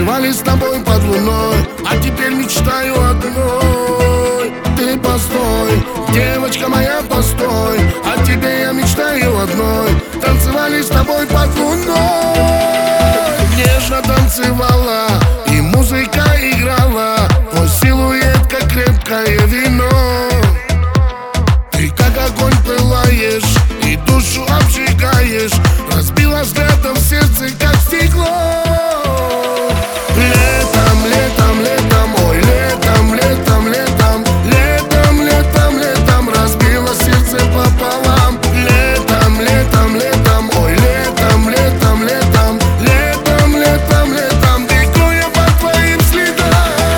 Танцевали с тобой под луной, а теперь мечтаю одной. Ты постой, девочка моя, постой, о тебе я мечтаю одной. Танцевали с тобой под луной, нежно танцевала, и музыка играла, твой силуэт, как крепкое вино. Ты как огонь пылаешь и душу обжигаешь, разбила взглядом сердце, как стекло. Летом, летом, летом, ой, летом, летом, летом, летом, летом, летом разбила сердце пополам. Летом, летом, летом, ой, летом, летом, летом, летом, летом, летом бегу я по твоим следам.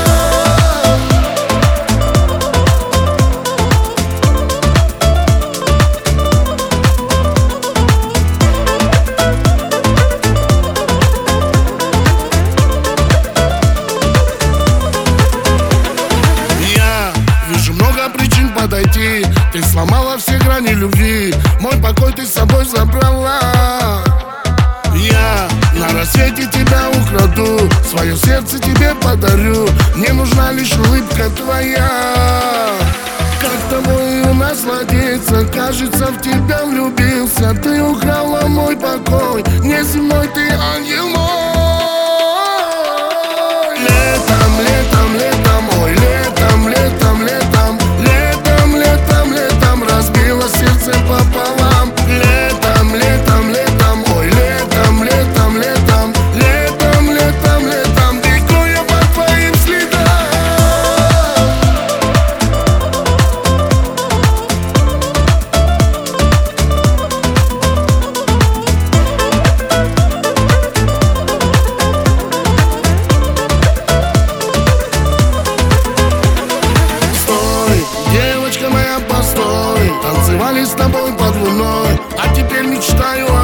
Подойти, ты сломала все грани любви, мой покой ты с собой забрала. Я на рассвете тебя украду, свое сердце тебе подарю, мне нужна лишь улыбка твоя. Как тобой насладиться, кажется, в тебя влюбился. Ты украла мой покой, неземной ты ангел мой. Летом, летом, летом, ой, летом, летом, летом, летом, летом, летом разбила сердце пополам. Летом, летом, летом, ой, летом, летом, летом, летом, летом, летом бегу я по твоим следам. Девочка моя, постой, танцевали с тобой под луной, а теперь мечтаю